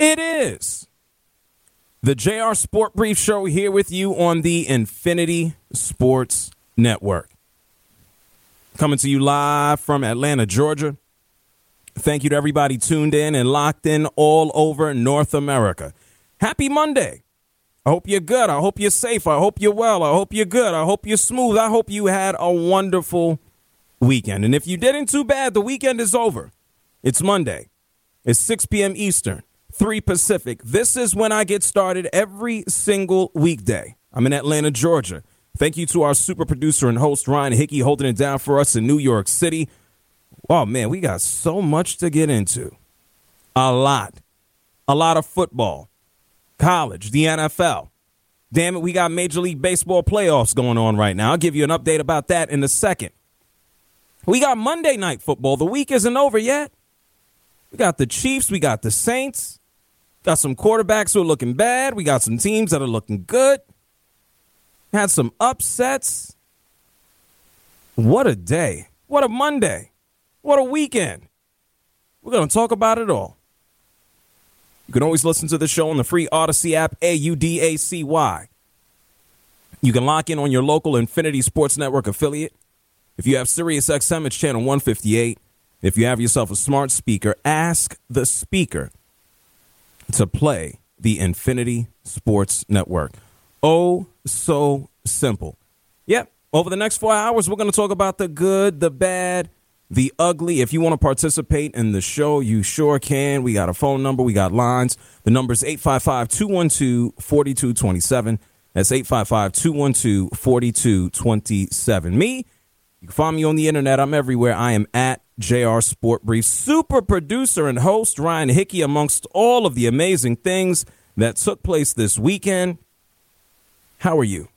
It is the JR Sport Brief Show here with you on the Infinity Sports Network. Coming to you live from Atlanta, Georgia. Thank you to everybody tuned in and locked in all over North America. Happy Monday. I hope you're good. I hope you're safe. I hope you're well. I hope you're good. I hope you're smooth. I hope you had a wonderful weekend. And if you didn't, too bad. The weekend is over. It's Monday. It's 6 p.m. Eastern, 3 Pacific. This is when I get started every single weekday. I'm in Atlanta, Georgia. Thank you to our super producer and host, Ryan Hickey, holding it down for us in New York City. Oh, man, we got so much to get into. A lot of football, college, the NFL. Damn it, we got Major League Baseball playoffs going on right now. I'll give you an update about that in a second. We got Monday Night Football. The week isn't over yet. We got the Chiefs. We got the Saints. Got some quarterbacks who are looking bad. We got some teams that are looking good. Had some upsets. What a day. What a Monday. What a weekend. We're going to talk about it all. You can always listen to the show on the free Odyssey app, AUDACY. You can lock in on your local Infinity Sports Network affiliate. If you have SiriusXM, it's channel 158. If you have yourself a smart speaker, ask the speaker to play the Infinity Sports Network. Oh, so simple. Yep. Over the next 4 hours, we're going to talk about the good, the bad, the ugly. If you want to participate in the show, you sure can. We got a phone number. We got lines. The number is 855-212-4227. That's 855-212-4227. Me, you can find me on the internet. I'm everywhere. I am at JR Sport Brief. Super producer and host Ryan Hickey, amongst all of the amazing things that took place this weekend. How are you?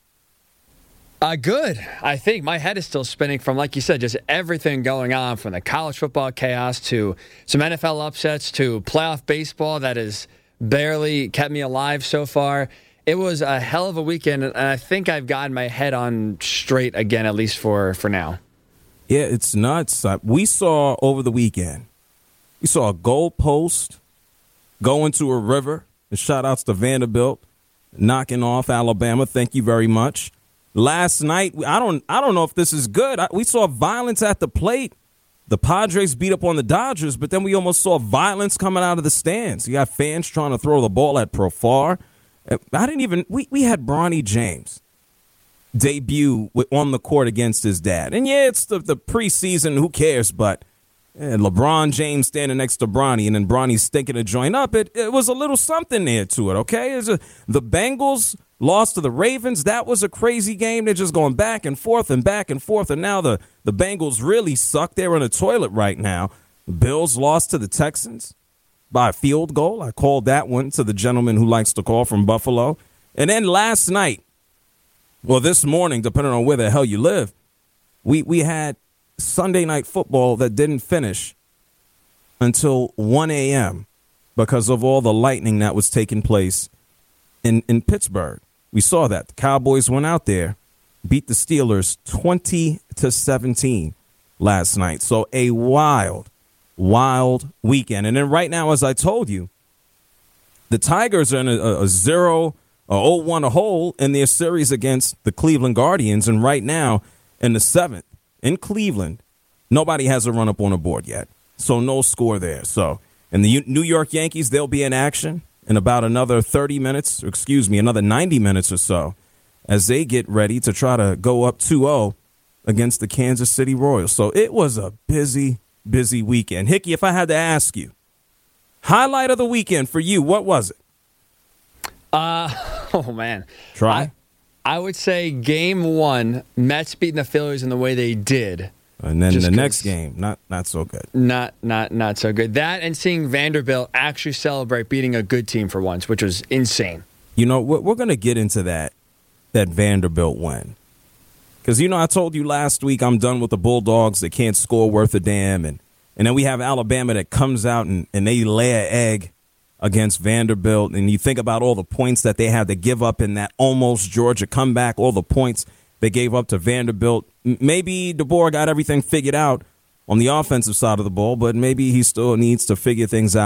Good. I think my head is still spinning from, like you said, just everything going on, from the college football chaos to some NFL upsets to playoff baseball that has barely kept me alive so far. It was a hell of a weekend, and I think I've gotten my head on straight again, at least for now. Yeah, it's nuts. We saw over the weekend, we saw a goalpost go into a river. And shout outs to Vanderbilt knocking off Alabama. Thank you very much. Last night, I don't know if this is good. We saw violence at the plate. The Padres beat up on the Dodgers, but then we almost saw violence coming out of the stands. You got fans trying to throw the ball at Profar. We had Bronny James debut on the court against his dad. And yeah, it's the preseason, who cares, but LeBron James standing next to Bronny and then Bronny stinking a joint up. It was a little something there to it, okay? The Bengals lost to the Ravens. That was a crazy game. They're just going back and forth, and now the Bengals really suck. They're in a toilet right now. The Bills lost to the Texans by a field goal. I called that one to the gentleman who likes to call from Buffalo. And then last night, well, this morning, depending on where the hell you live, we had Sunday Night Football that didn't finish until 1 a.m. because of all the lightning that was taking place in Pittsburgh. We saw that. The Cowboys went out there, beat the Steelers 20-17 last night. So a wild weekend. And then right now, as I told you, the Tigers are in a 0-1 hole in their series against the Cleveland Guardians. And right now, in the 7th, in Cleveland, nobody has a run-up on the board yet. So no score there. So, and the New York Yankees, they'll be in action in about another 90 minutes or so, as they get ready to try to go up 2-0 against the Kansas City Royals. So it was a busy weekend. Hickey, if I had to ask you, highlight of the weekend for you, what was it? Oh, man. Try. I would say game one, Mets beating the Phillies in the way they did. And then the next game, not so good. Not so good. That and seeing Vanderbilt actually celebrate beating a good team for once, which was insane. You know, we're going to get into that Vanderbilt win. Because, I told you last week I'm done with the Bulldogs that can't score worth a damn. And then we have Alabama that comes out and they lay an egg against Vanderbilt. And you think about all the points that they had to give up in that almost Georgia comeback, all the points they gave up to Vanderbilt. Maybe DeBoer got everything figured out on the offensive side of the ball, but maybe he still needs to figure things out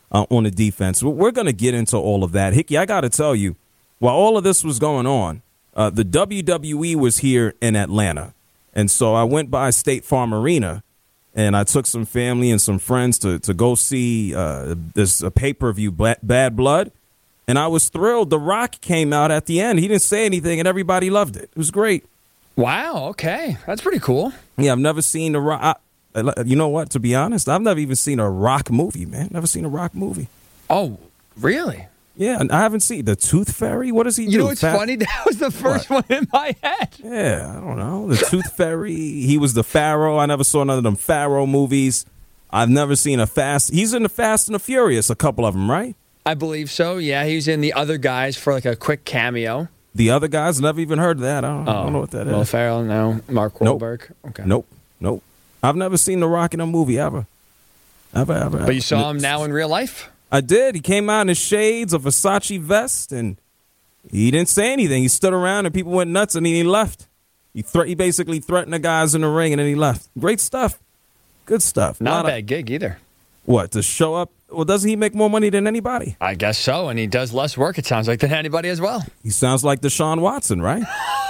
on the defense. We're going to get into all of that. Hickey, I got to tell you, while all of this was going on, the WWE was here in Atlanta. And so I went by State Farm Arena, and I took some family and some friends to go see this pay-per-view, Bad Blood. And I was thrilled. The Rock came out at the end. He didn't say anything, and everybody loved it. It was great. Wow, okay. That's pretty cool. Yeah, I've never seen The Rock. You know what? To be honest, I've never even seen a Rock movie, man. Never seen a Rock movie. Oh, really? Yeah, and I haven't seen The Tooth Fairy. What does he do? You know what's funny? That was the first one in my head. Yeah, I don't know. The Tooth Fairy. He was the Pharaoh. I never saw none of them Pharaoh movies. I've never seen He's in the Fast and the Furious, a couple of them, right? I believe so. Yeah, he was in The Other Guys for like a quick cameo. The Other Guys? Never even heard of that. I don't know what that is. Will Ferrell, no. Mark Wahlberg? Nope. Okay. Nope. I've never seen The Rock in a movie ever. Ever. But you saw him now in real life? I did. He came out in his shades, a Versace vest, and he didn't say anything. He stood around and people went nuts, and then he left. He basically threatened the guys in the ring, and then he left. Great stuff. Good stuff. Not a bad gig either. What, to show up? Well, doesn't he make more money than anybody? I guess so, and he does less work, it sounds like, than anybody as well. He sounds like Deshaun Watson, right?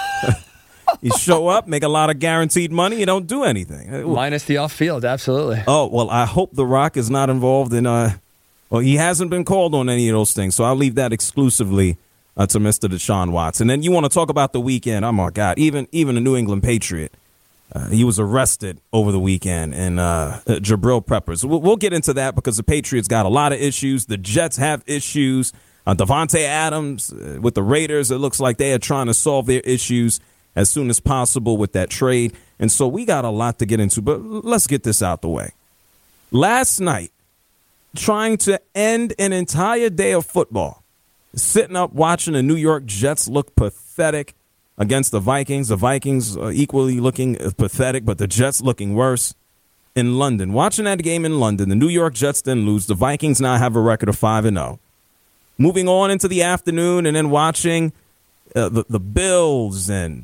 You show up, make a lot of guaranteed money, you don't do anything. Minus the off-field, absolutely. Oh, well, I hope The Rock is not involved in, well, he hasn't been called on any of those things, so I'll leave that exclusively to Mr. Deshaun Watson. And then you want to talk about the weekend. Oh, my God, even a New England Patriot. He was arrested over the weekend in Jabril Peppers. We'll get into that because the Patriots got a lot of issues. The Jets have issues. Devontae Adams with the Raiders, it looks like they are trying to solve their issues as soon as possible with that trade. And so we got a lot to get into, but let's get this out the way. Last night, trying to end an entire day of football, sitting up watching the New York Jets look pathetic against the Vikings. The Vikings equally looking pathetic, but the Jets looking worse. In London, watching that game in London, the New York Jets didn't lose. The Vikings now have a record of 5-0. Moving on into the afternoon and then watching the Bills and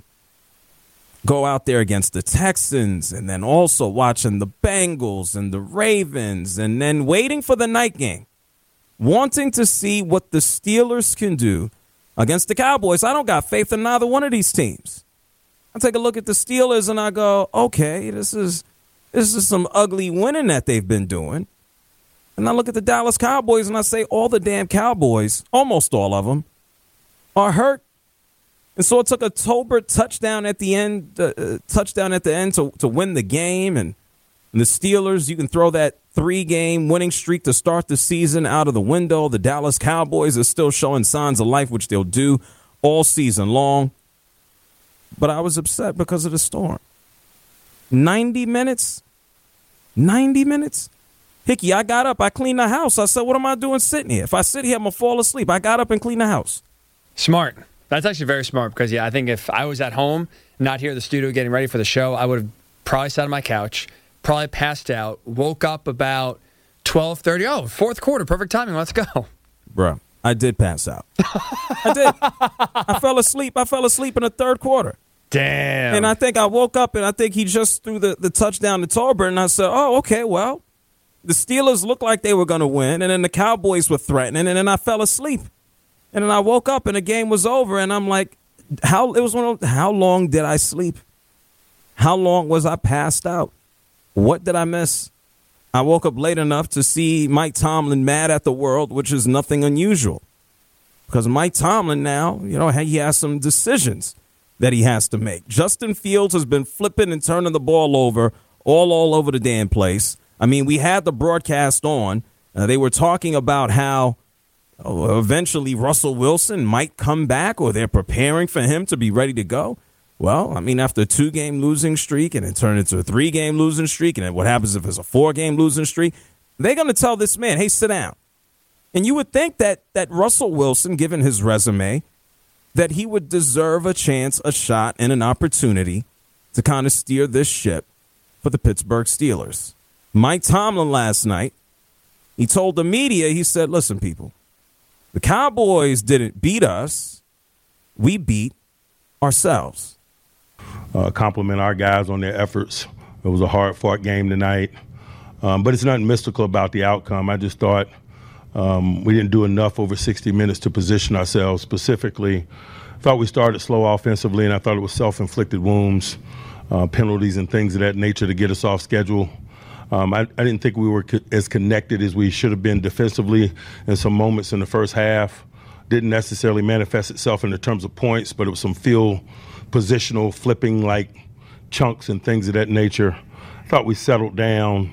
go out there against the Texans, and then also watching the Bengals and the Ravens, and then waiting for the night game, wanting to see what the Steelers can do against the Cowboys. I don't got faith in neither one of these teams. I take a look at the Steelers and I go, okay, this is some ugly winning that they've been doing. And I look at the Dallas Cowboys and I say all the damn Cowboys, almost all of them, are hurt. And so it took a Tolbert touchdown at the end, to win the game. And the Steelers, you can throw that 3-game winning streak to start the season out of the window. The Dallas Cowboys are still showing signs of life, which they'll do all season long. But I was upset because of the storm. 90 minutes? 90 minutes? Hickey, I got up. I cleaned the house. I said, what am I doing sitting here? If I sit here, I'm going to fall asleep. I got up and cleaned the house. Smart. That's actually very smart because, yeah, I think if I was at home, not here at the studio getting ready for the show, I would have probably sat on my couch, probably passed out, woke up about 12:30. Oh, fourth quarter, perfect timing. Let's go. Bruh, I did pass out. I did. I fell asleep. I fell asleep in the third quarter. Damn. And I think I woke up and I think he just threw the touchdown to Tolbert. And I said, oh, okay, well, the Steelers looked like they were going to win. And then the Cowboys were threatening. And then I fell asleep. And then I woke up and the game was over. And I'm like, how long did I sleep? How long was I passed out? What did I miss? I woke up late enough to see Mike Tomlin mad at the world, which is nothing unusual. Because Mike Tomlin now, he has some decisions that he has to make. Justin Fields has been flipping and turning the ball over all over the damn place. I mean, we had the broadcast on. They were talking about how eventually Russell Wilson might come back, or they're preparing for him to be ready to go. Well, I mean, after a 2-game losing streak and it turned into a 3-game losing streak, and then what happens if it's a 4-game losing streak? They're going to tell this man, hey, sit down. And you would think that Russell Wilson, given his resume, that he would deserve a chance, a shot, and an opportunity to kind of steer this ship for the Pittsburgh Steelers. Mike Tomlin last night, he told the media, he said, listen, people, the Cowboys didn't beat us. We beat ourselves. Compliment our guys on their efforts. It was a hard-fought game tonight. But it's nothing mystical about the outcome. I just thought We didn't do enough over 60 minutes to position ourselves specifically. I thought we started slow offensively, and I thought it was self-inflicted wounds, penalties and things of that nature to get us off schedule. I didn't think we were as connected as we should have been defensively in some moments in the first half. Didn't necessarily manifest itself in the terms of points, but it was some field positional flipping like chunks and things of that nature. I thought we settled down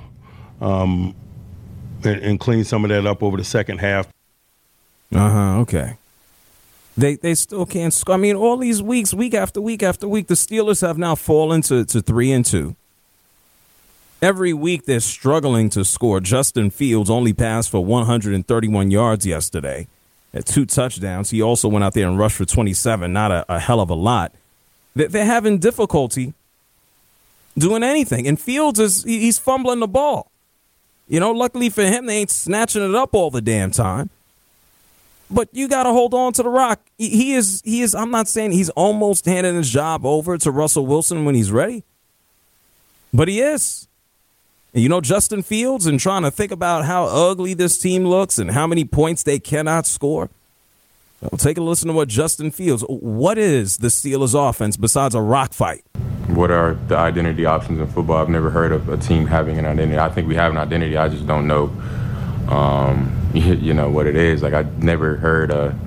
and cleaned some of that up over the second half. Okay. They still can't score. I mean, all these weeks, week after week after week, the Steelers have now fallen to 3-2. Every week they're struggling to score. Justin Fields only passed for 131 yards yesterday at 2 touchdowns. He also went out there and rushed for 27, not a hell of a lot. They're having difficulty doing anything. And Fields, he's fumbling the ball. You know, luckily for him, they ain't snatching it up all the damn time. But you got to hold on to the rock. He is. I'm not saying he's almost handing his job over to Russell Wilson when he's ready. But he is. And you know, Justin Fields, and trying to think about how ugly this team looks and how many points they cannot score. Well, take a listen to what Justin Fields. What is the Steelers' offense besides a rock fight? What are the identity options in football? I've never heard of a team having an identity. I think we have an identity. I just don't know, you know, what it is. Like, I never heard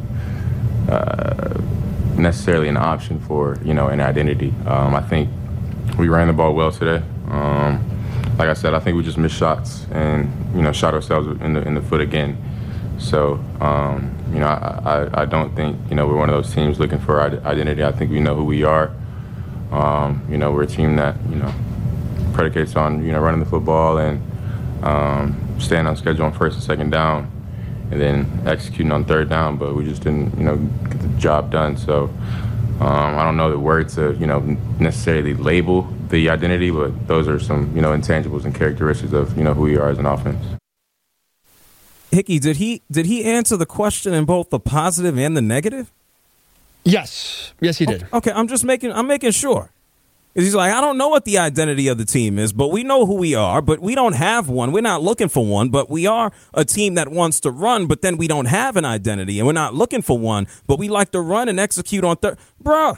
necessarily an option for, you know, an identity. I think we ran the ball well today. Like I said, I think we just missed shots and, you know, shot ourselves in the foot again. So, you know, I don't think, you know, we're one of those teams looking for identity. I think we know who we are. You know, we're a team that, you know, predicates on, you know, running the football and staying on schedule on first and second down and then executing on third down, but we just didn't, you know, get the job done. So I don't know the words to, you know, necessarily label the identity, but those are some, you know, intangibles and characteristics of, you know, who we are as an offense. Hickey, did he answer the question in both the positive and the negative? Yes, he did. Okay, I'm making sure. He's like, I don't know what the identity of the team is, but we know who we are, but we don't have one. We're not looking for one, but we are a team that wants to run, but then we don't have an identity, and we're not looking for one, but we like to run and execute on third. Bruh,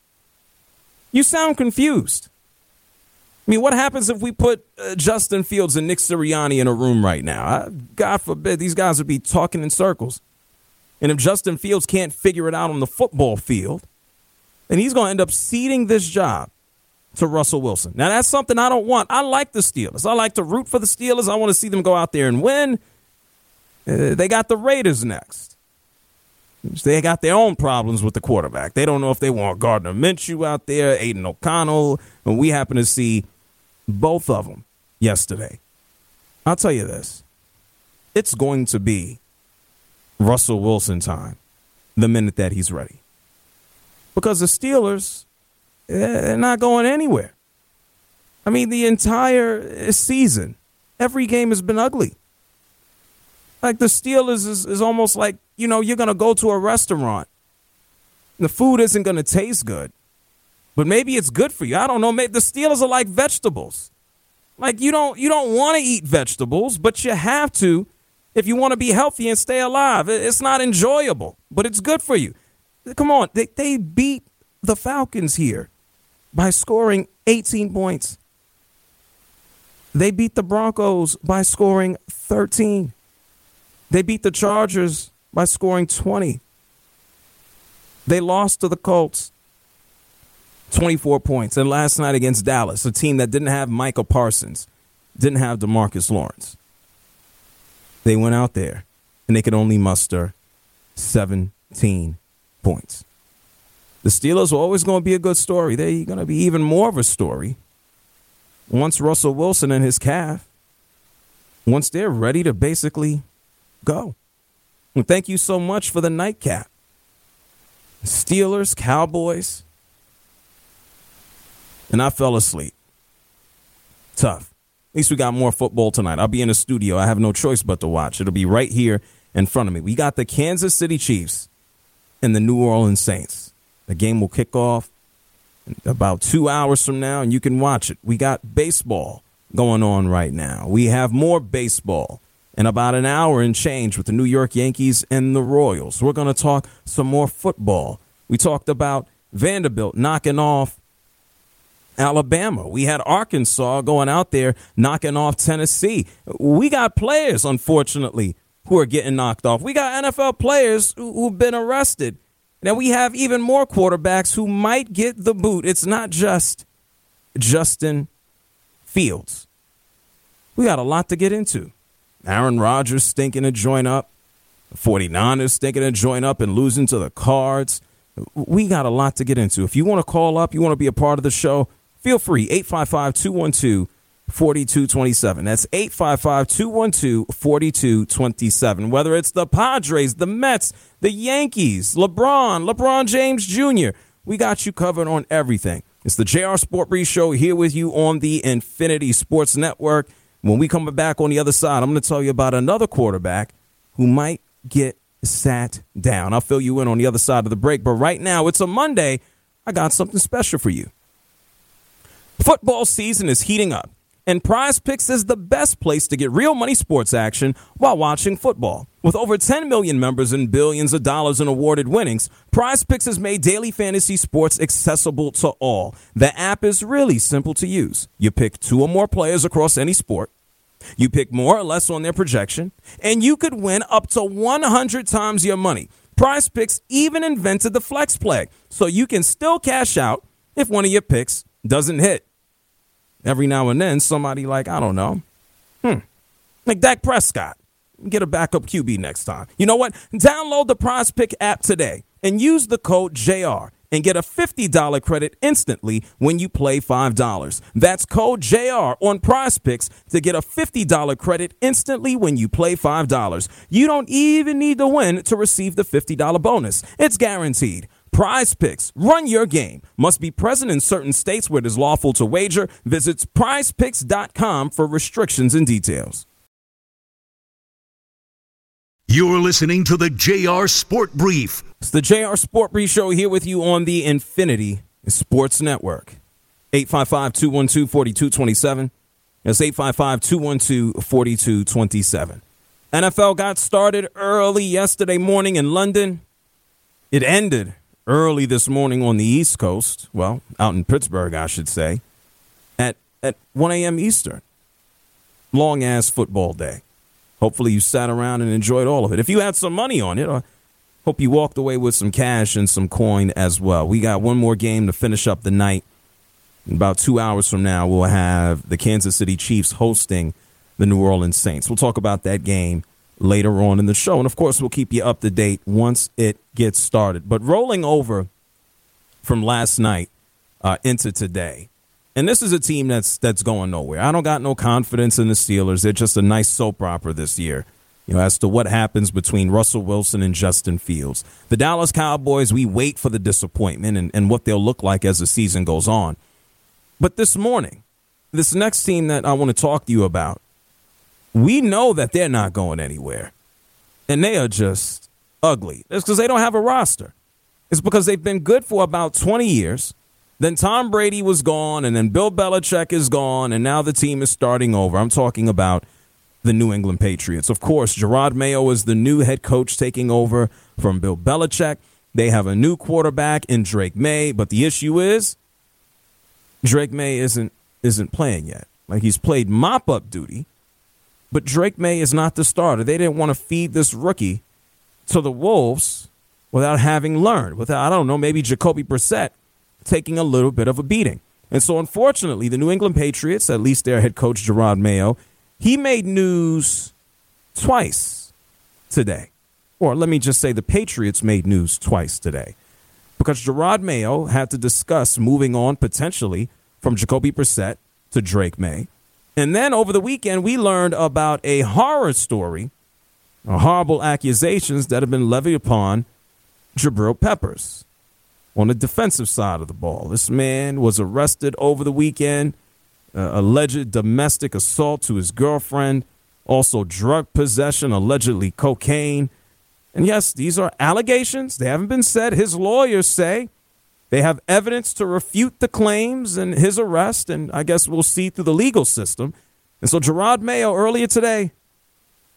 you sound confused. I mean, what happens if we put Justin Fields and Nick Sirianni in a room right now? God forbid, these guys would be talking in circles. And if Justin Fields can't figure it out on the football field, then he's going to end up ceding this job to Russell Wilson. Now, that's something I don't want. I like the Steelers. I like to root for the Steelers. I want to see them go out there and win. They got the Raiders next. They got their own problems with the quarterback. They don't know if they want Gardner Minshew out there, Aiden O'Connell, and we happen to see both of them yesterday. I'll tell you this. It's going to be Russell Wilson time the minute that he's ready. Because the Steelers, they're not going anywhere. I mean, the entire season, every game has been ugly. Like, the Steelers is almost like, you know, you're going to go to a restaurant. The food isn't going to taste good. But maybe it's good for you. I don't know. Maybe the Steelers are like vegetables. Like, you don't want to eat vegetables, but you have to if you want to be healthy and stay alive. It's not enjoyable, but it's good for you. Come on. They beat the Falcons here by scoring 18 points. They beat the Broncos by scoring 13. They beat the Chargers by scoring 20. They lost to the Colts 24 points. And last night against Dallas, a team that didn't have Micah Parsons, didn't have DeMarcus Lawrence. They went out there and they could only muster 17 points. The Steelers are always going to be a good story. They're going to be even more of a story once Russell Wilson and his calf, once they're ready to basically go. And thank you so much for the nightcap. Steelers, Cowboys. And I fell asleep. Tough. At least we got more football tonight. I'll be in the studio. I have no choice but to watch. It'll be right here in front of me. We got the Kansas City Chiefs and the New Orleans Saints. The game will kick off in about 2 hours from now, and you can watch it. We got baseball going on right now. We have more baseball in about an hour and change with the New York Yankees and the Royals. We're going to talk some more football. We talked about Vanderbilt knocking off Alabama. We had Arkansas going out there knocking off Tennessee. We got players, unfortunately, who are getting knocked off. We got NFL players who've been arrested. Now we have even more quarterbacks who might get the boot. It's not just Justin Fields. We got a lot to get into. Aaron Rodgers stinking to join up. The 49ers stinking to join up and losing to the Cards. We got a lot to get into. If you want to call up, you want to be a part of the show, feel free. 855-212-4227. That's 855-212-4227. Whether it's the Padres, the Mets, the Yankees, LeBron James Jr., we got you covered on everything. It's the JR Sport Brief Show here with you on the Infinity Sports Network. When we come back on the other side, I'm going to tell you about another quarterback who might get sat down. I'll fill you in on the other side of the break. But right now, it's a Monday. I got something special for you. Football season is heating up, and Prize Picks is the best place to get real money sports action while watching football. With over 10 million members and billions of dollars in awarded winnings, Prize Picks has made daily fantasy sports accessible to all. The app is really simple to use. You pick 2 or more players across any sport. You pick more or less on their projection, and you could win up to 100 times your money. Prize Picks even invented the flex play, so you can still cash out if one of your picks doesn't hit. Every now and then, somebody like, I don't know, like Dak Prescott. Get a backup QB next time. You know what? Download the Prize Pick app today and use the code JR and get a $50 credit instantly when you play $5. That's code JR on Prize Picks to get a $50 credit instantly when you play $5. You don't even need to win to receive the $50 bonus. It's guaranteed. Prize Picks. Run your game. Must be present in certain states where it is lawful to wager. Visit prizepicks.com for restrictions and details. You're listening to the JR Sport Brief. It's the JR Sport Brief Show here with you on the Infinity Sports Network. 855-212-4227. That's 855-212-4227. NFL got started early yesterday morning in London. It ended early this morning on the East Coast. Well, out in Pittsburgh, I should say. At 1 a.m. Eastern. Long-ass football day. Hopefully you sat around and enjoyed all of it. If you had some money on it, I hope you walked away with some cash and some coin as well. We got one more game to finish up the night. In about 2 hours from now, we'll have the Kansas City Chiefs hosting the New Orleans Saints. We'll talk about that game later on in the show. And, of course, we'll keep you up to date once it gets started. But rolling over from last night into today, and this is a team that's going nowhere. I don't got no confidence in the Steelers. They're just a nice soap opera this year, as to what happens between Russell Wilson and Justin Fields. The Dallas Cowboys, we wait for the disappointment and what they'll look like as the season goes on. But this morning, this next team that I want to talk to you about, we know that they're not going anywhere. And they are just ugly. It's because they don't have a roster. It's because they've been good for about 20 years. Then Tom Brady was gone, and then Bill Belichick is gone, and now the team is starting over. I'm talking about the New England Patriots. Of course, Gerard Mayo is the new head coach taking over from Bill Belichick. They have a new quarterback in Drake May, but the issue is Drake May isn't playing yet. Like, he's played mop-up duty, but Drake May is not the starter. They didn't want to feed this rookie to the wolves without having learned, without, I don't know, maybe Jacoby Brissett taking a little bit of a beating. And so, unfortunately, the New England Patriots, at least their head coach, Gerard Mayo, he made news twice today. Or let me just say the Patriots made news twice today. Because Gerard Mayo had to discuss moving on potentially from Jacoby Brissett to Drake May. And then over the weekend, we learned about a horror story, horrible accusations that have been levied upon Jabril Peppers. On the defensive side of the ball, this man was arrested over the weekend, alleged domestic assault to his girlfriend, also drug possession, allegedly cocaine. And yes, these are allegations. They haven't been said. His lawyers say they have evidence to refute the claims and his arrest, and I guess we'll see through the legal system. And so Gerard Mayo earlier today,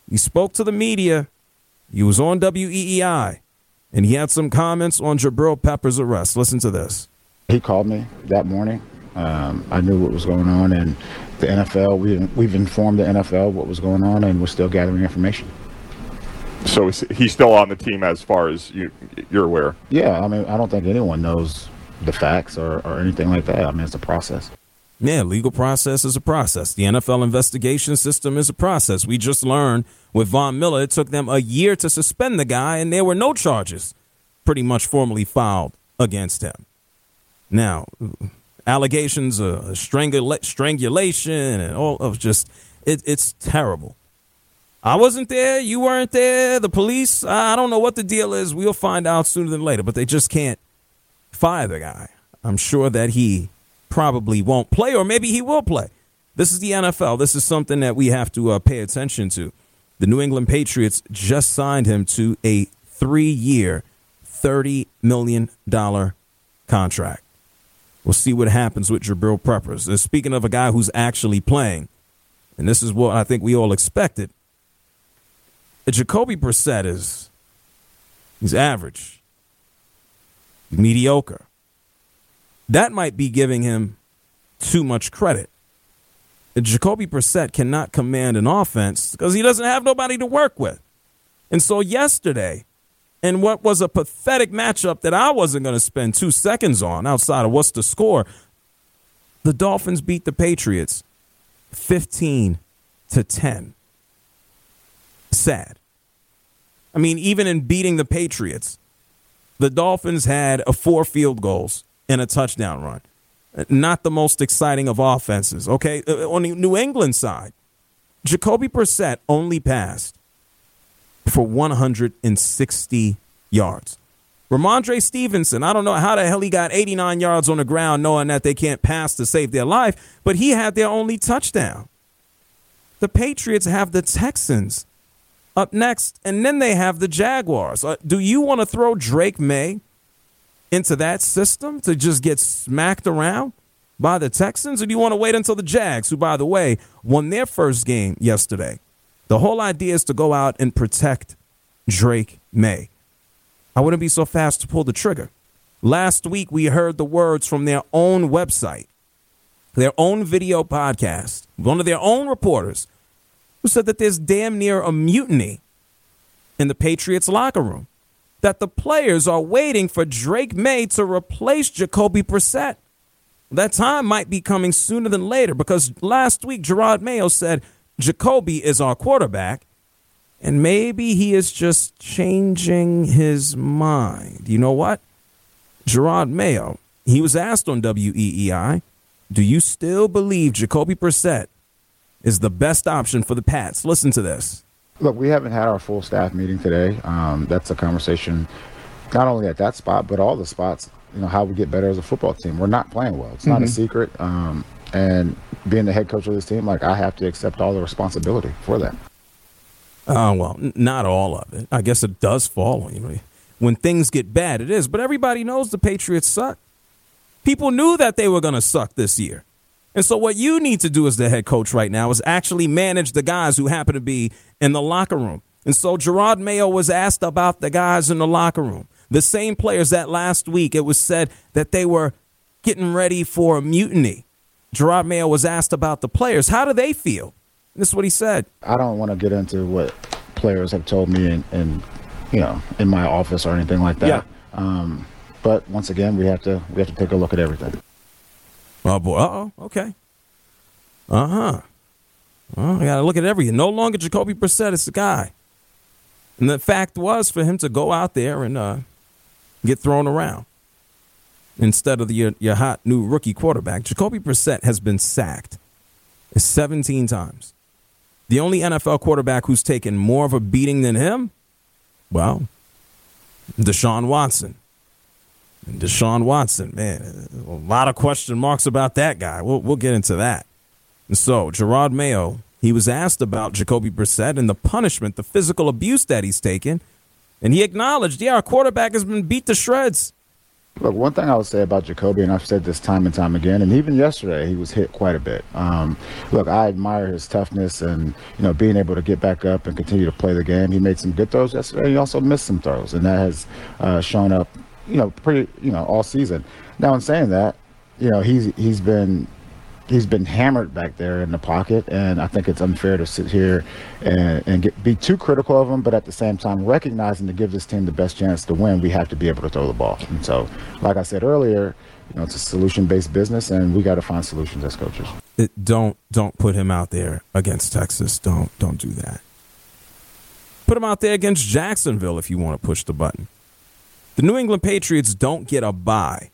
He spoke to the media. He was on WEEI, and he had some comments on Jabril Peppers' arrest. Listen to this. He called me that morning. I knew what was going on, and the NFL, we've informed the NFL what was going on, and we're still gathering information. So he's still on the team as far as you're aware? Yeah, I mean, I don't think anyone knows the facts or anything like that. I mean, it's a process. Yeah, legal process is a process. The NFL investigation system is a process. We just learned with Von Miller, it took them a year to suspend the guy, and there were no charges pretty much formally filed against him. Now, allegations of strangulation and all of just, it's terrible. I wasn't there. You weren't there. The police, I don't know what the deal is. We'll find out sooner than later, but they just can't fire the guy. I'm sure that he probably won't play, or maybe he will play. This is the NFL. This is something that we have to pay attention to. The New England Patriots just signed him to a 3-year, $30 million contract. We'll see what happens with Jabril Peppers. And speaking of a guy who's actually playing, and this is what I think we all expected, Jacoby Brissett he's average, mediocre. That might be giving him too much credit. Jacoby Brissett cannot command an offense because he doesn't have nobody to work with. And so yesterday, in what was a pathetic matchup that I wasn't going to spend 2 seconds on outside of what's the score, the Dolphins beat the Patriots 15-10. Sad. I mean, even in beating the Patriots, the Dolphins had 4 field goals and a touchdown run. Not the most exciting of offenses, okay? On the New England side, Jacoby Brissett only passed for 160 yards. Ramondre Stevenson, I don't know how the hell he got 89 yards on the ground knowing that they can't pass to save their life, but he had their only touchdown. The Patriots have the Texans up next, and then they have the Jaguars. Do you want to throw Drake May into that system to just get smacked around by the Texans, or do you want to wait until the Jags, who, by the way, won their first game yesterday? The whole idea is to go out and protect Drake May. I wouldn't be so fast to pull the trigger. Last week, we heard the words from their own website, their own video podcast, one of their own reporters, who said that there's damn near a mutiny in the Patriots locker room, that the players are waiting for Drake May to replace Jacoby Brissett. That time might be coming sooner than later, because last week Gerard Mayo said Jacoby is our quarterback, and maybe he is just changing his mind. You know what? Gerard Mayo, he was asked on WEEI, do you still believe Jacoby Brissett is the best option for the Pats? Listen to this. Look, we haven't had our full staff meeting today. That's a conversation not only at that spot, but all the spots, how we get better as a football team. We're not playing well. It's not a secret. And being the head coach of this team, I have to accept all the responsibility for that. Well, not all of it. I guess it does fall on you. When things get bad, it is. But everybody knows the Patriots suck. People knew that they were going to suck this year. And so what you need to do as the head coach right now is actually manage the guys who happen to be in the locker room. And so Gerard Mayo was asked about the guys in the locker room. The same players that last week it was said that they were getting ready for a mutiny. Gerard Mayo was asked about the players. How do they feel? This is what he said. I don't want to get into what players have told me in my office or anything like that. Yeah. But once again, we have to take a look at everything. Oh, boy. Uh-oh. Okay. Uh-huh. Well, I got to look at everything. No longer Jacoby Brissett is the guy. And the fact was for him to go out there and get thrown around instead of your hot new rookie quarterback. Jacoby Brissett has been sacked 17 times. The only NFL quarterback who's taken more of a beating than him, well, Deshaun Watson. And Deshaun Watson, man, a lot of question marks about that guy. We'll get into that. And so Gerard Mayo, he was asked about Jacoby Brissett and the punishment, the physical abuse that he's taken. And he acknowledged, our quarterback has been beat to shreds. Look, one thing I would say about Jacoby, and I've said this time and time again, and even yesterday he was hit quite a bit. Look, I admire his toughness and being able to get back up and continue to play the game. He made some good throws yesterday. He also missed some throws, and that has shown up, pretty, all season. Now, in saying that, he's been hammered back there in the pocket, and I think it's unfair to sit here and be too critical of him, but at the same time recognizing to give this team the best chance to win, we have to be able to throw the ball. And so, like I said earlier, it's a solution-based business, and we got to find solutions as coaches. Don't put him out there against Texas. Don't do that. Put him out there against Jacksonville if you want to push the button. The New England Patriots don't get a bye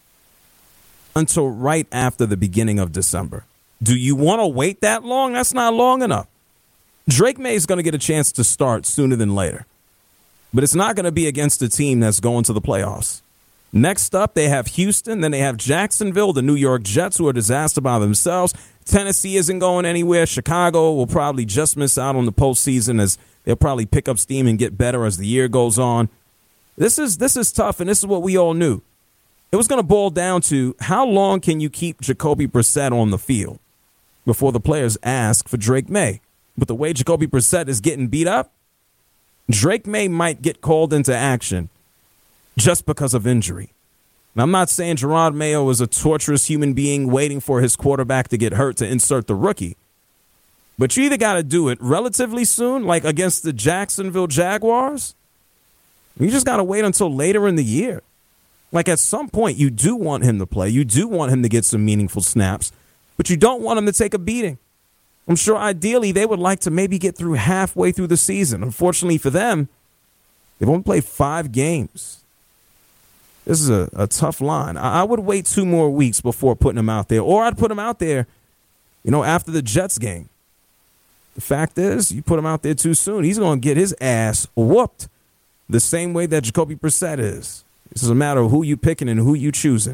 until right after the beginning of December. Do you want to wait that long? That's not long enough. Drake May is going to get a chance to start sooner than later, but it's not going to be against a team that's going to the playoffs. Next up, they have Houston, then they have Jacksonville, the New York Jets, who are a disaster by themselves. Tennessee isn't going anywhere. Chicago will probably just miss out on the postseason, as they'll probably pick up steam and get better as the year goes on. This is tough, and this is what we all knew. It was going to boil down to how long can you keep Jacoby Brissett on the field before the players ask for Drake May. But the way Jacoby Brissett is getting beat up, Drake May might get called into action just because of injury. Now, I'm not saying Gerard Mayo is a torturous human being waiting for his quarterback to get hurt to insert the rookie. But you either got to do it relatively soon, like against the Jacksonville Jaguars. You just got to wait until later in the year. Like, at some point, you do want him to play. You do want him to get some meaningful snaps, but you don't want him to take a beating. I'm sure ideally they would like to maybe get through halfway through the season. Unfortunately for them, they've only played 5 games. This is a tough line. I would wait 2 more weeks before putting him out there, or I'd put him out there, after the Jets game. The fact is, you put him out there too soon, he's going to get his ass whooped the same way that Jacoby Brissett is. This is a matter of who you picking and who you choosing.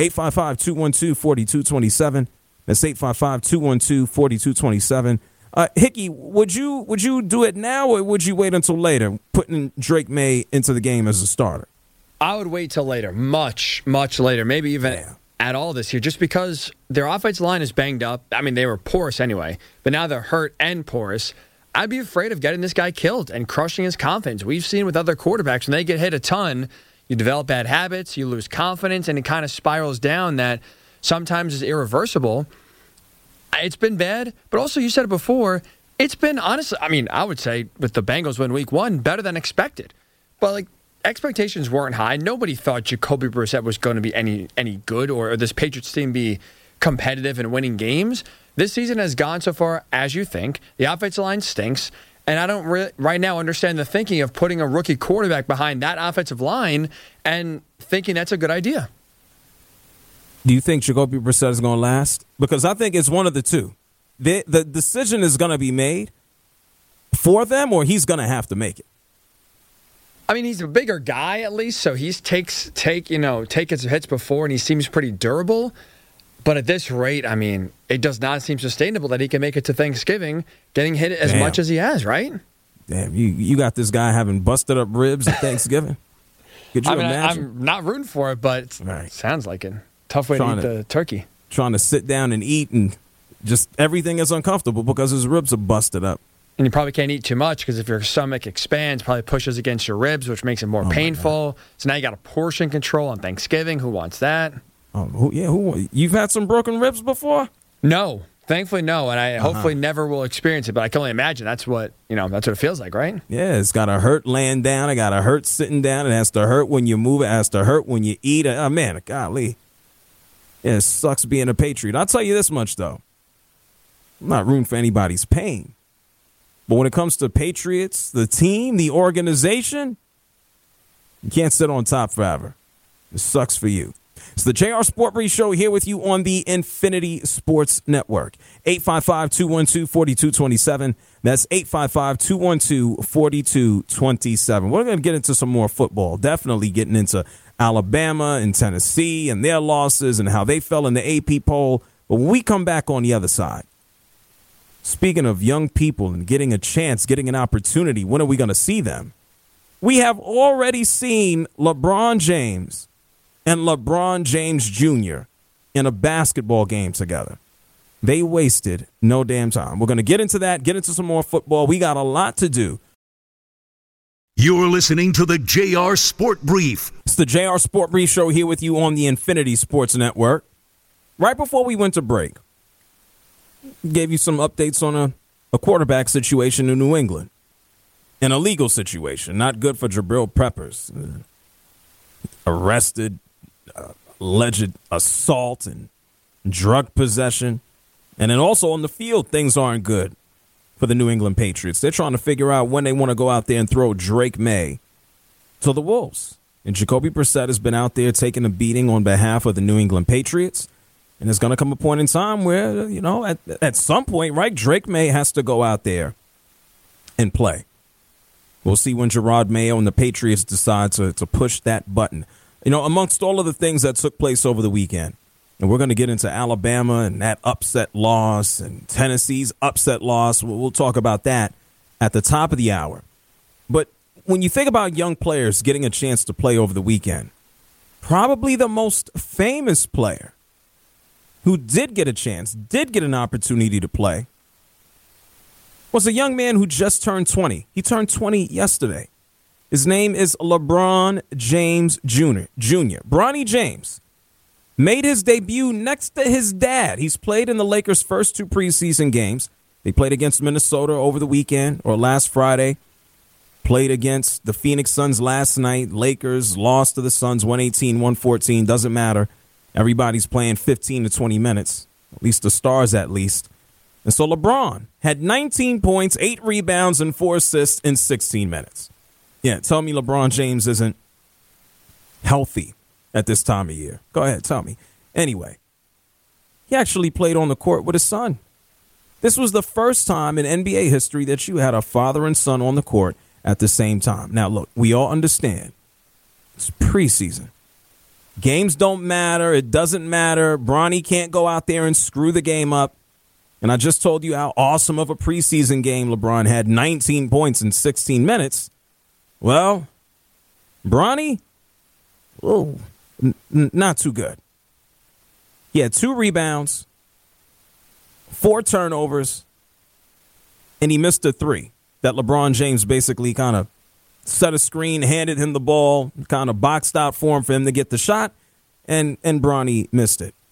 855-212-4227. That's 855-212-4227. Hickey, would you do it now, or would you wait until later, putting Drake May into the game as a starter? I would wait till later, much, much later, maybe even at all this year, just because their offensive line is banged up. I mean, they were porous anyway, but now they're hurt and porous. I'd be afraid of getting this guy killed and crushing his confidence. We've seen with other quarterbacks, when they get hit a ton, you develop bad habits, you lose confidence, and it kind of spirals down that sometimes is irreversible. It's been bad, but also you said it before, it's been, honestly, I would say with the Bengals win week 1, better than expected. But, expectations weren't high. Nobody thought Jacoby Brissett was going to be any good or this Patriots team be competitive and winning games. This season has gone so far as you think. The offensive line stinks. And I don't right now understand the thinking of putting a rookie quarterback behind that offensive line and thinking that's a good idea. Do you think Jacoby Brissett is going to last? Because I think it's one of the two. The decision is going to be made for them, or he's going to have to make it. He's a bigger guy at least, so he's taken some hits before, and he seems pretty durable. But at this rate, it does not seem sustainable that he can make it to Thanksgiving getting hit as much as he has, right? Damn, you got this guy having busted up ribs at Thanksgiving? Could you imagine? I'm not rooting for it, but it sounds like it. Tough way to eat the turkey. Trying to sit down and eat, and just everything is uncomfortable because his ribs are busted up. And you probably can't eat too much because if your stomach expands, probably pushes against your ribs, which makes it more painful. So now you got a portion control on Thanksgiving. Who wants that? You've had some broken ribs before? No, thankfully no, and I hopefully never will experience it. But I can only imagine that's what it feels like, right? Yeah, it's got to hurt laying down. It got to hurt sitting down. It has to hurt when you move. It has to hurt when you eat. Man, golly, yeah, it sucks being a Patriot. I'll tell you this much though: I'm not rooting for anybody's pain, but when it comes to Patriots, the team, the organization, you can't sit on top forever. It sucks for you. It's the JR Sport Brief Show here with you on the Infinity Sports Network. 855-212-4227. That's 855-212-4227. We're going to get into some more football. Definitely getting into Alabama and Tennessee and their losses and how they fell in the AP poll. But when we come back on the other side, speaking of young people and getting a chance, getting an opportunity, when are we going to see them? We have already seen LeBron James and LeBron James Jr. in a basketball game together. They wasted no damn time. We're going to get into that, get into some more football. We got a lot to do. You're listening to the JR Sport Brief. It's the JR Sport Brief Show here with you on the Infinity Sports Network. Right before we went to break, gave you some updates on a quarterback situation in New England. An illegal situation, not good for Jabril Peppers. Arrested, alleged assault and drug possession. And then also on the field, things aren't good for the New England Patriots. They're trying to figure out when they want to go out there and throw Drake May to the Wolves. And Jacoby Brissett has been out there taking a beating on behalf of the New England Patriots. And there's going to come a point in time where, you know, at some point, right, Drake May has to go out there and play. We'll see when Gerard Mayo and the Patriots decide to push that button. You know, amongst all of the things that took place over the weekend, and we're going to get into Alabama and that upset loss and Tennessee's upset loss. We'll talk about that at the top of the hour. But when you think about young players getting a chance to play over the weekend, probably the most famous player who did get a chance, did get an opportunity to play, was a young man who just turned 20. He turned 20 yesterday. His name is LeBron James Jr. Bronny James made his debut next to his dad. He's played in the Lakers' first two preseason games. They played against Minnesota over the weekend or last Friday. Played against the Phoenix Suns last night. Lakers lost to the Suns 118-114. Doesn't matter. Everybody's playing 15 to 20 minutes, at least the stars at least. And so LeBron had 19 points, 8 rebounds, and 4 assists in 16 minutes. Yeah, tell me LeBron James isn't healthy at this time of year. Go ahead, tell me. Anyway, he actually played on the court with his son. This was the first time in NBA history that you had a father and son on the court at the same time. Now, look, we all understand it's preseason. Games don't matter. It doesn't matter. Bronny can't go out there and screw the game up. And I just told you how awesome of a preseason game LeBron had, 19 points in 16 minutes. Well, Bronny, not too good. He had 2 rebounds, 4 turnovers, and he missed a 3 that LeBron James basically kind of set a screen, handed him the ball, kind of boxed out for him to get the shot, and Bronny missed it.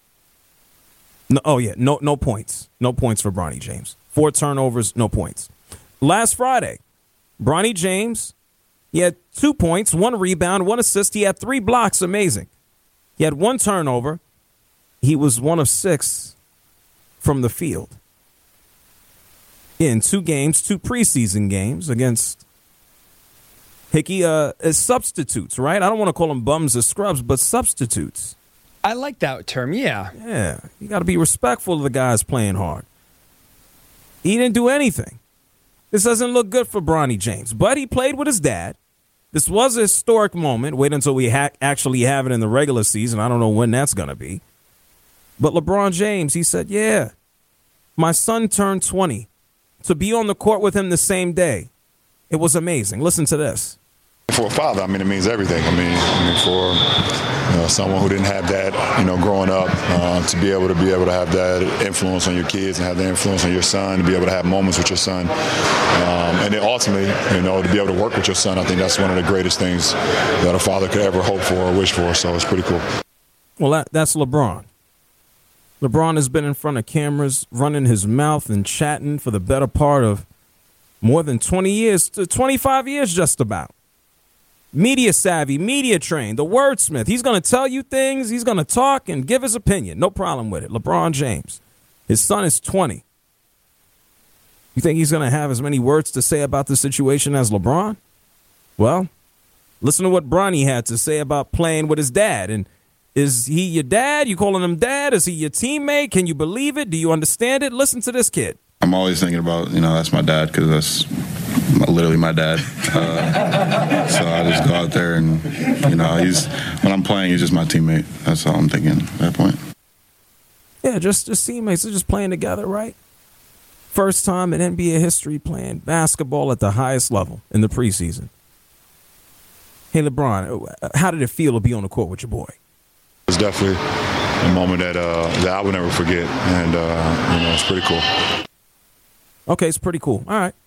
No points. No points for Bronny James. 4 turnovers, no points. Last Friday, Bronny James, he had 2 points, 1 rebound, 1 assist. He had 3 blocks. Amazing. He had 1 turnover. He was 1 of 6 from the field. In 2 games, 2 preseason games against Hickey as substitutes, right? I don't want to call them bums or scrubs, but substitutes. I like that term, yeah. Yeah, you got to be respectful of the guys playing hard. He didn't do anything. This doesn't look good for Bronny James, but he played with his dad. This was a historic moment. Wait until we actually have it in the regular season. I don't know when that's going to be. But LeBron James, he said, yeah, my son turned 20. To be on the court with him the same day, it was amazing. Listen to this. For a father, I mean, it means everything. I mean for someone who didn't have that, growing up, to be able to have that influence on your kids and have the influence on your son, to be able to have moments with your son, and then ultimately, to be able to work with your son, I think that's one of the greatest things that a father could ever hope for or wish for. So it's pretty cool. Well, that's LeBron. LeBron has been in front of cameras, running his mouth and chatting for the better part of more than 20 years, 25 years just about. Media savvy, media trained, the wordsmith. He's going to tell you things. He's going to talk and give his opinion. No problem with it. LeBron James. His son is 20. You think he's going to have as many words to say about the situation as LeBron? Well, listen to what Bronny had to say about playing with his dad. And is he your dad? You calling him dad? Is he your teammate? Can you believe it? Do you understand it? Listen to this kid. I'm always thinking about, that's my dad because that's literally my dad. So I just go out there and, when I'm playing, he's just my teammate. That's all I'm thinking at that point. Yeah, just teammates. They're just playing together, right? First time in NBA history playing basketball at the highest level in the preseason. Hey, LeBron, how did it feel to be on the court with your boy? definitely a moment that I will never forget, and it's pretty cool. Okay, it's pretty cool. All right.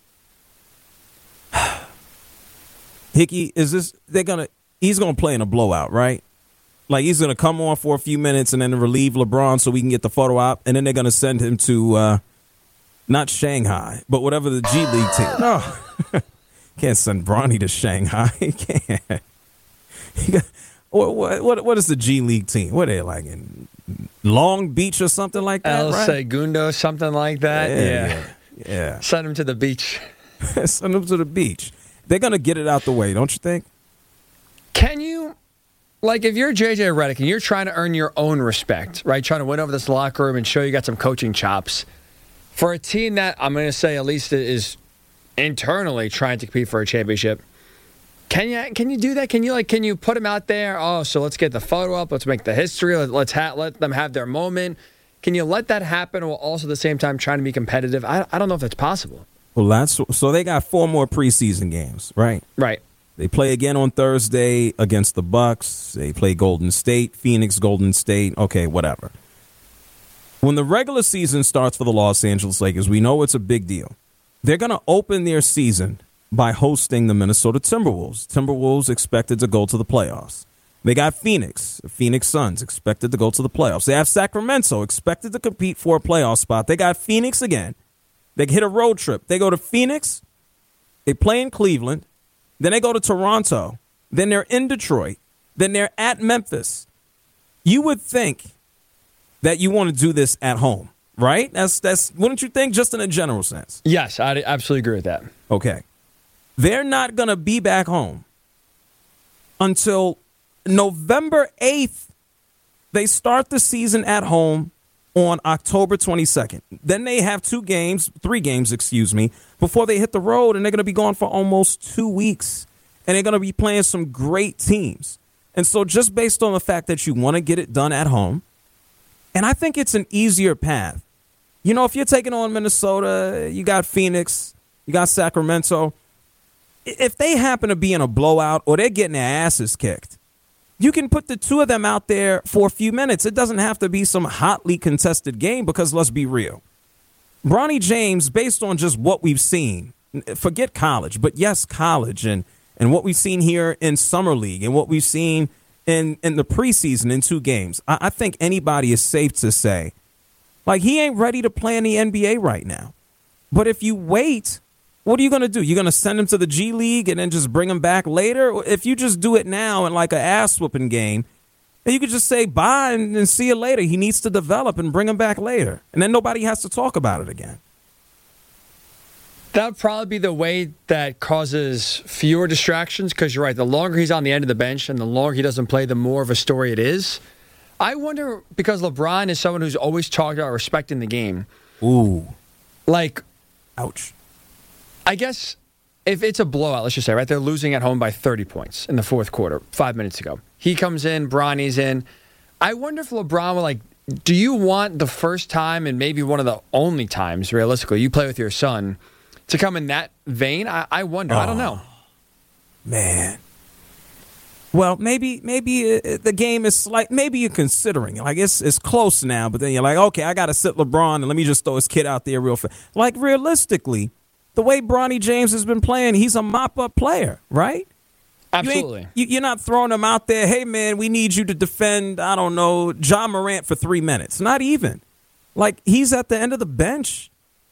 Hickey, he's gonna play in a blowout, right? Like, he's gonna come on for a few minutes and then relieve LeBron so we can get the photo op, and then they're gonna send him to not Shanghai, but whatever the G League team. No, can't send Bronny to Shanghai. He can't. What is the G League team? What are they, like, in Long Beach or something like that? El right? Segundo, something like that. Yeah. Send him to the beach. Send them to the beach. They're going to get it out the way, don't you think? Can you, like, if you're JJ Redick and you're trying to earn your own respect, right, trying to win over this locker room and show you got some coaching chops, for a team that I'm going to say at least is internally trying to compete for a championship, can you do that? Can you put him out there? Oh, so let's get the photo up. Let's make the history. Let them have their moment. Can you let that happen while also at the same time trying to be competitive? I don't know if that's possible. Well, so they got 4 more preseason games, right? Right. They play again on Thursday against the Bucks. They play Golden State, Phoenix, Golden State. Okay, whatever. When the regular season starts for the Los Angeles Lakers, we know it's a big deal. They're going to open their season by hosting the Minnesota Timberwolves. Timberwolves expected to go to the playoffs. They got Phoenix Suns expected to go to the playoffs. They have Sacramento expected to compete for a playoff spot. They got Phoenix again. They hit a road trip. They go to Phoenix. They play in Cleveland. Then they go to Toronto. Then they're in Detroit. Then they're at Memphis. You would think that you want to do this at home, right? That's wouldn't you think, just in a general sense? Yes, I absolutely agree with that. Okay. They're not going to be back home until November 8th. They start the season at home on October 22nd. Then they have 3 games, before they hit the road, and they're going to be gone for almost 2 weeks. And they're going to be playing some great teams. And so just based on the fact that you want to get it done at home, and I think it's an easier path. You know, if you're taking on Minnesota, you got Phoenix, you got Sacramento. If they happen to be in a blowout or they're getting their asses kicked, you can put the 2 of them out there for a few minutes. It doesn't have to be some hotly contested game because, let's be real, Bronny James, based on just what we've seen, forget college, but yes, college and what we've seen here in Summer League and what we've seen in the preseason in 2 games, I think anybody is safe to say, like, he ain't ready to play in the NBA right now. But if you wait, what are you going to do? You're going to send him to the G League and then just bring him back later? If you just do it now in like an ass-whooping game, then you could just say bye and see you later. He needs to develop and bring him back later. And then nobody has to talk about it again. That would probably be the way that causes fewer distractions, because you're right. The longer he's on the end of the bench and the longer he doesn't play, the more of a story it is. I wonder, because LeBron is someone who's always talked about respecting the game. Ooh. Like, ouch. I guess if it's a blowout, let's just say, right, they're losing at home by 30 points in the fourth quarter, 5 minutes ago. He comes in, Bronny's in. I wonder if LeBron will, like, do you want the first time and maybe one of the only times, realistically, you play with your son to come in that vein? I wonder. I don't know. Man. Well, maybe the game is maybe you're considering it. Like, it's close now, but then you're like, okay, I got to sit LeBron and let me just throw his kid out there real fast. Like, realistically, the way Bronny James has been playing, he's a mop-up player, right? Absolutely. You're not throwing him out there, hey, man, we need you to defend, I don't know, John Morant for 3 minutes. Not even. Like, he's at the end of the bench.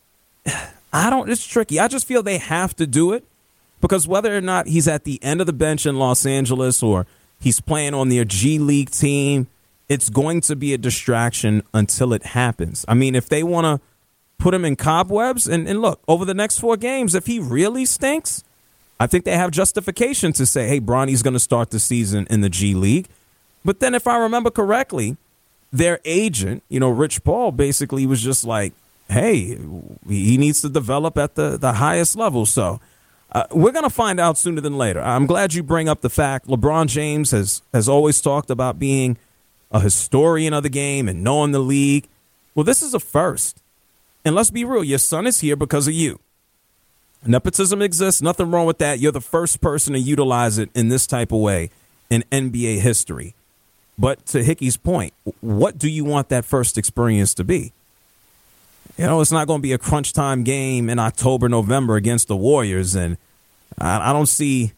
It's tricky. I just feel they have to do it because whether or not he's at the end of the bench in Los Angeles or he's playing on their G League team, it's going to be a distraction until it happens. I mean, if they want to put him in cobwebs, and look, over the next 4 games, if he really stinks, I think they have justification to say, hey, Bronny's going to start the season in the G League. But then if I remember correctly, their agent, Rich Paul, basically was just like, hey, he needs to develop at the highest level. So we're going to find out sooner than later. I'm glad you bring up the fact LeBron James has always talked about being a historian of the game and knowing the league. Well, this is a first. And let's be real, your son is here because of you. Nepotism exists, nothing wrong with that. You're the first person to utilize it in this type of way in NBA history. But to Hickey's point, what do you want that first experience to be? You know, it's not going to be a crunch time game in October, November against the Warriors. And I don't see,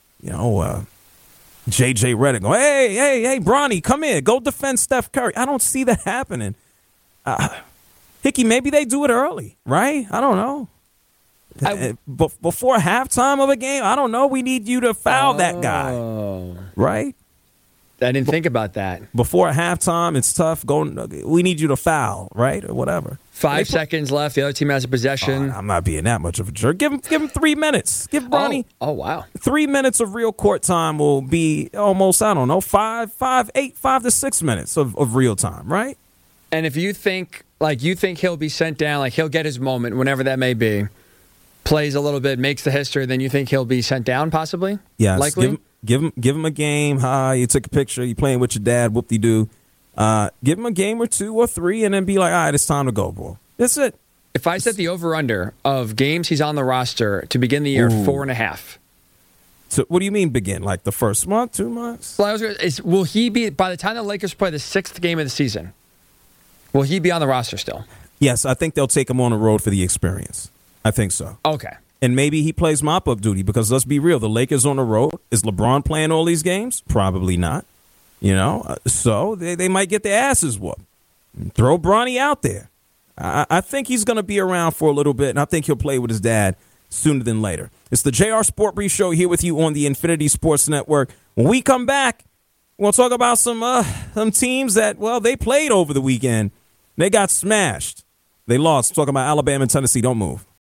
J.J. Redick going, hey, Bronny, come in. Go defend Steph Curry. I don't see that happening. Hickey, maybe they do it early, right? I don't know. Before halftime of a game, I don't know. We need you to foul that guy, right? I didn't think about that. Before halftime, it's tough. We need you to foul, right, or whatever. 5 seconds left. The other team has a possession. I'm not being that much of a jerk. Give him 3 minutes. Give Bronny. Oh, wow. 3 minutes of real court time will be almost, 5 to 6 minutes of real time, right? And if you think he'll be sent down, like he'll get his moment, whenever that may be, plays a little bit, makes the history, then you think he'll be sent down possibly? Yes. Likely? Give him a game. Hi, you took a picture. You playing with your dad. Whoop-de-doo. Give him a game or 2 or 3 and then be like, all right, it's time to go, bro. That's it. If I set the over-under of games he's on the roster to begin the year, 4.5. So what do you mean begin? Like the first month, 2 months? Well, will he be, by the time the Lakers play the 6th game of the season, will he be on the roster still? Yes, I think they'll take him on the road for the experience. I think so. Okay. And maybe he plays mop-up duty because let's be real, the Lakers on the road. Is LeBron playing all these games? Probably not. So they might get their asses whooped. Throw Bronny out there. I think he's going to be around for a little bit, and I think he'll play with his dad sooner than later. It's the JR Sport Brief Show here with you on the Infinity Sports Network. When we come back, we'll talk about some teams that, they played over the weekend. They got smashed. They lost. Talking about Alabama and Tennessee. Don't move.